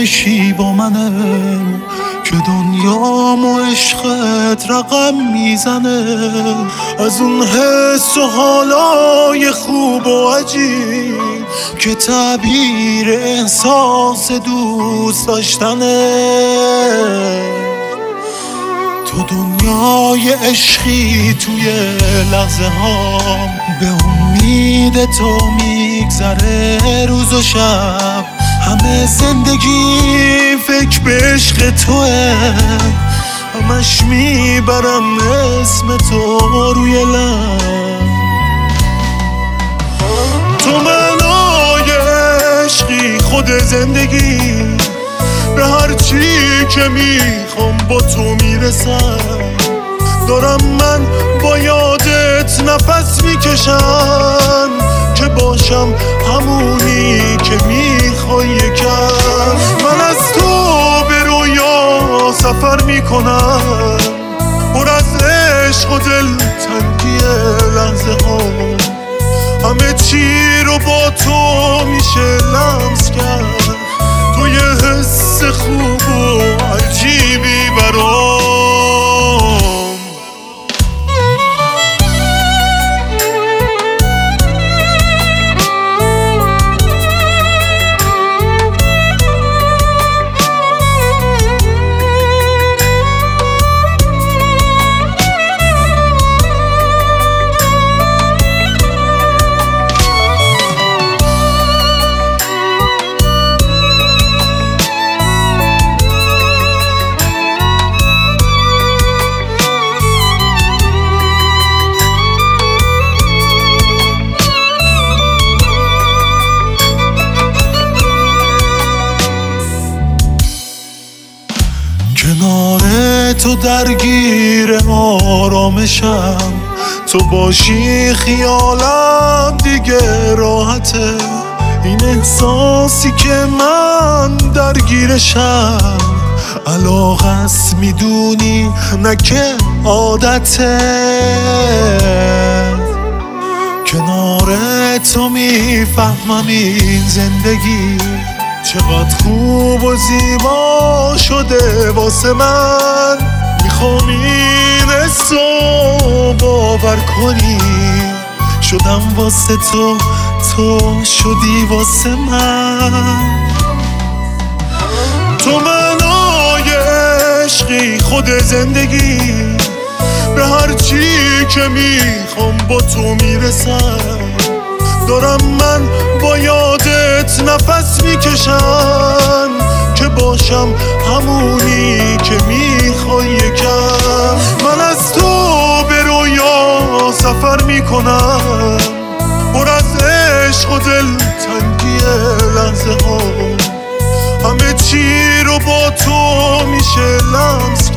یکی با منه که دنیامو عشقت رقم میزنه. از اون حس و حالای خوب و عجیب که تعبیر احساس دوست داشتنه. تو دنیای عشقی توی لحظه هام به امید تو میگذره روز و شب. همه زندگی فکر به عشق توه، همش میبرم اسم تو روی لب. تو معنای عشقی خود زندگی، به هر چی که میخوام با تو میرسم. دارم من با یادت نفس میکشم که باشم همونی که میخوای یکم. من از تو به رویا سفر میکنم، پر از عشق و دلتنگی لحظه ها. همه چی رو با تو میشه لمس کرد، تو یه حس خوب و عجیبی برام. کنار تو درگیر آرامشم، تو باشی خیالم دیگه راحته. این احساسی که من درگیرشم علاقه است میدونی نه که عادته. کنار تو میفهمم این زندگی چقدر خوب و زیبا شده واسه من. میخوام این حسو باور کنی، شدم واسه تو، تو شدی واسه من. تو معنای عشقی خود زندگی، به هر چی که میخوام با تو میرسم. دارم من با یادت نفس میکشم که باشم همونی که میخوای یکم. من از تو به رویا سفر میکنم، پر از عشق و دلتنگی لحظه ها. همه چی رو با تو میشه لمس